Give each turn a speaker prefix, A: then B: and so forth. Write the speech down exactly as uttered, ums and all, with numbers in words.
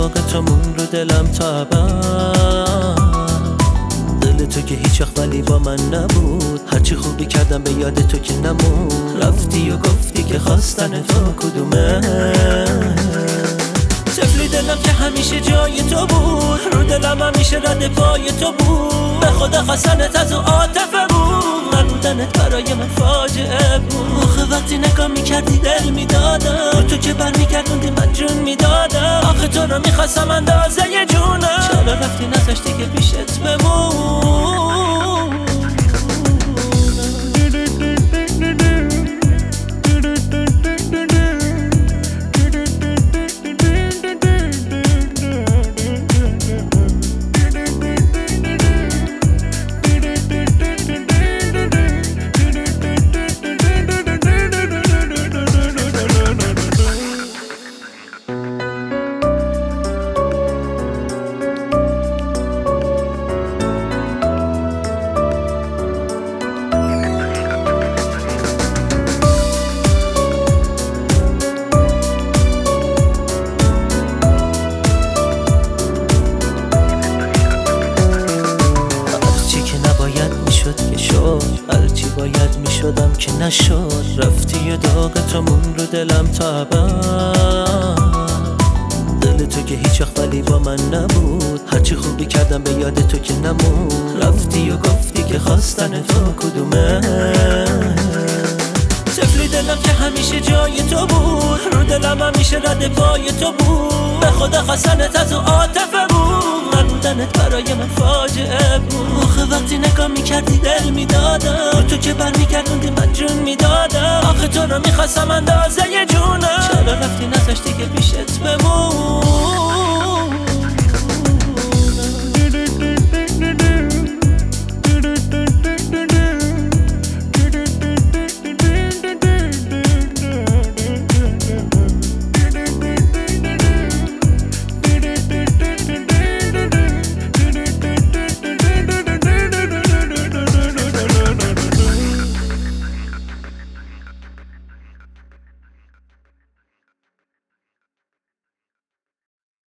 A: داغ تو مون رو دلم تا ابد. دل تو که هیچ وقت ولی با من نبود، هرچی خوبی کردم به یاد تو که نمون. رفتی و گفتی که خواستن تو کدومه. طفلی دلم که همیشه جای تو بود، رو دلم همیشه رد پای تو بود. به خدا خواستنت از اون عاطفه بود، نبودنت برای من فاجعه بود. آخه وقتی نگاه میکردی دل میدادم، تو که بر میگردوندی من جون میدادم. آخه تو رو میخواستم اندازه ی جونم، چرا رفتی نذاشتی که پیشت بمون. هرچی باید میشدم که نشد. رفتی و داغ تو مون رو دلم تا ابد. دل تو که هیچ وقت ولی با من نبود، هرچی خوبی کردم به یاد تو که نمون. رفتی و گفتی که خواستن تو کدومه. طفلی دلم که همیشه جای تو بود، رو دلم همیشه رد پای تو بود. به خدا خواستنت از اون عاطفه بود، نبودنت برای من فاجعه بود. آخه وقتی نگاه میکردی دل میدادم، تو که بر میگردوندی من جون میدادم. آخه تو رو میخواستم اندازه ی جونم، چرا رفتی نذاشتی که پیشت بمون.